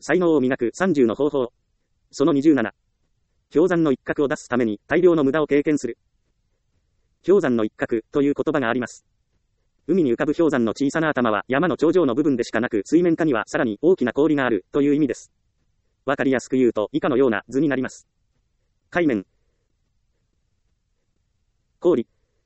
才能を磨く30の方法。その27。氷山の一角を出すために大量の無駄を経験する。氷山の一角という言葉があります。海に浮かぶ氷山の小さな頭は山の頂上の部分でしかなく、水面下にはさらに大きな氷があるという意味です。わかりやすく言うと以下のような図になります。海面、氷。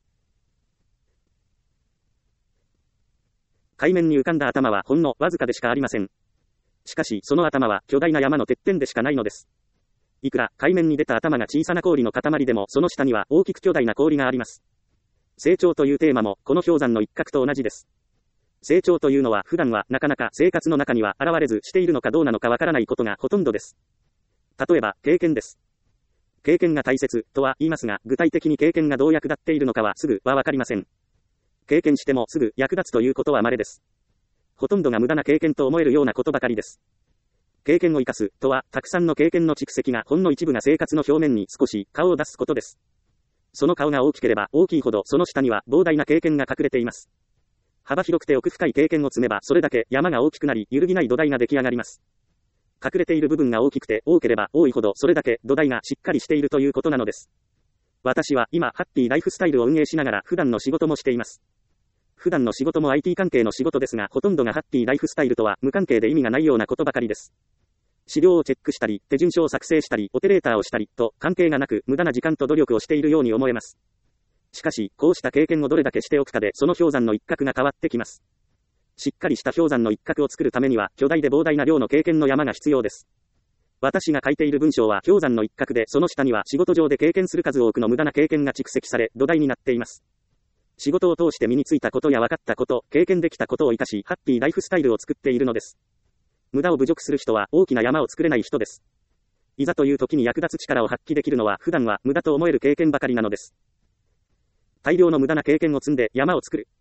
海面に浮かんだ頭はほんのわずかでしかありません。しかしその頭は巨大な山のてっぺんでしかないのです。いくら海面に出た頭が小さな氷の塊でも、その下には大きく巨大な氷があります。成長というテーマもこの氷山の一角と同じです。成長というのは普段はなかなか生活の中には現れずしているのかどうなのかわからないことがほとんどです。例えば経験です。経験が大切とは言いますが、具体的に経験がどう役立っているのかはすぐはわかりません。経験してもすぐ役立つということは稀です。ほとんどが無駄な経験と思えるようなことばかりです。経験を生かすとは、たくさんの経験の蓄積がほんの一部が生活の表面に少し顔を出すことです。その顔が大きければ大きいほど、その下には膨大な経験が隠れています。幅広くて奥深い経験を積めば、それだけ山が大きくなり、揺るぎない土台が出来上がります。隠れている部分が大きくて多ければ多いほど、それだけ土台がしっかりしているということなのです。私は今、ハッピーライフスタイルを運営しながら普段の仕事もしています。普段の仕事も IT 関係の仕事ですが、ほとんどがハッピーライフスタイルとは無関係で意味がないようなことばかりです。資料をチェックしたり、手順書を作成したり、オペレーターをしたりと関係がなく、無駄な時間と努力をしているように思えます。しかし、こうした経験をどれだけしておくかで、その氷山の一角が変わってきます。しっかりした氷山の一角を作るためには、巨大で膨大な量の経験の山が必要です。私が書いている文章は氷山の一角で、その下には仕事上で経験する数多くの無駄な経験が蓄積され、土台になっています。仕事を通して身についたことや分かったこと、経験できたことを生かし、ハッピーライフスタイルを作っているのです。無駄を侮辱する人は大きな山を作れない人です。いざという時に役立つ力を発揮できるのは普段は無駄と思える経験ばかりなのです。大量の無駄な経験を積んで山を作る。